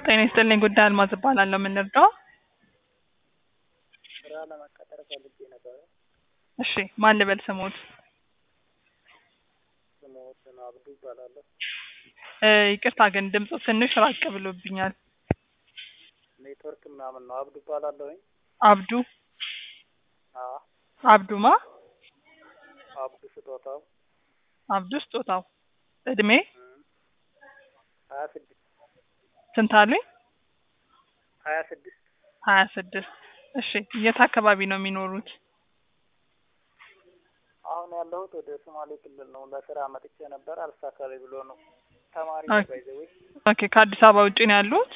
ጤና ይስጥልኝ ጉዳይ አልማዝ እባላለሁ። ምን ልርዳው? ስራ ለመቀጠር ፈልጌ ነበር። እሺ ማን ልበል ስሞት? ስሞትን አብዱ እባላለሁ። ይቅርታ ግን ድምፁ ትንሽ ራቅ ብሎብኛል። ኔትወርክ ምናምን ነው። አብዱ እባላለሁኝ። አብዱ አዎ አብዱማ አብዱ ስጦታው። አብዱ ስጦታው። እድሜ 26 ስንት አለኝ? 26 26 እሺ የት አካባቢ ነው የሚኖሩት? አሁን ያለሁት ወደ ሶማሌ ክልል ነው። ለስራ መጥቼ ነበር አልሳካልኝ ብሎ ነው። ተማሪ ኦኬ። ባይዘው። ኦኬ ከአዲስ አበባ ውጪ ነው ያሉት?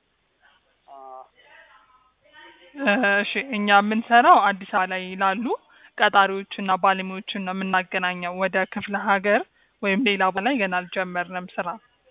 እሺ እኛ የምንሰራው አዲስ አበባ ላይ ላሉ ቀጣሪዎችና ባለሙያዎችን ነው የምናገናኘው። ወደ ክፍለ ሀገር ወይም ሌላ ቦታ ላይ ገና አልጀመርንም ስራ።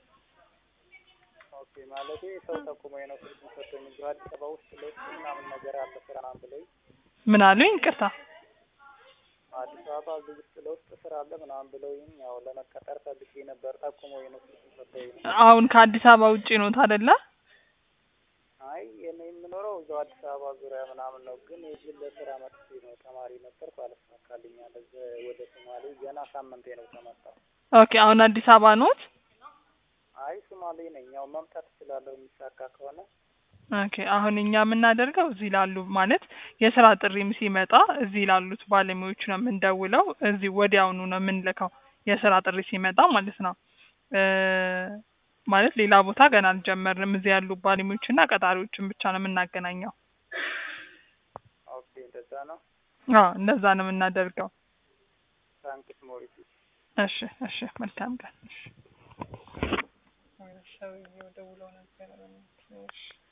ኦኬ ማለቴ ሰው ተቆመኝ ነው ስልክ ሰጥቶኝ እንጂ አዲስ አበባ ውስጥ ለውስጥ ምናምን ነገር አለ ስራ ምናምን ብለኝ። ምን አሉኝ? ይቅርታ አዲስ አበባ እዚህ ውስጥ ለውስጥ ስራ አለ ምናምን ብለውኝ ያው ለመቀጠር ፈልጌ ነበር። ተቆመኝ ነው ስልክ ሰጥቶኝ ነው። አሁን ከአዲስ አበባ ውጪ ነው አይደለ? አይ እኔ የምኖረው እዛው አዲስ አበባ ዙሪያ ምናምን ነው። ግን የግል ለስራ መጥቼ ነው። ተማሪ ነበርኩ አልሳካልኝ አለ። ወደ ሶማሌ ገና ሳምንቴ ነው ከመጣሁ። ኦኬ አሁን አዲስ አበባ ኖት? አይ ሶማሌ ነኝ። ያው መምጣት እችላለሁ የሚሳካ ከሆነ። ኦኬ አሁን እኛ የምናደርገው እዚህ ላሉ ማለት የስራ ጥሪም ሲመጣ እዚህ ላሉት ባለሙያዎች ነው የምንደውለው። እዚህ ወዲያውኑ ነው የምንልከው የስራ ጥሪ ሲመጣ ማለት ነው። ማለት ሌላ ቦታ ገና አልጀመርንም። እዚህ ያሉ ባለሙያዎችና ቀጣሪዎችን ብቻ ነው የምናገናኘው። ኦኬ እንደዛ ነው። አዎ እንደዛ ነው የምናደርገው። ታንክስ ሞሪስ። እሺ እሺ መልካም ቀን። እሺ ሰውዬው ደውሎ ነበር።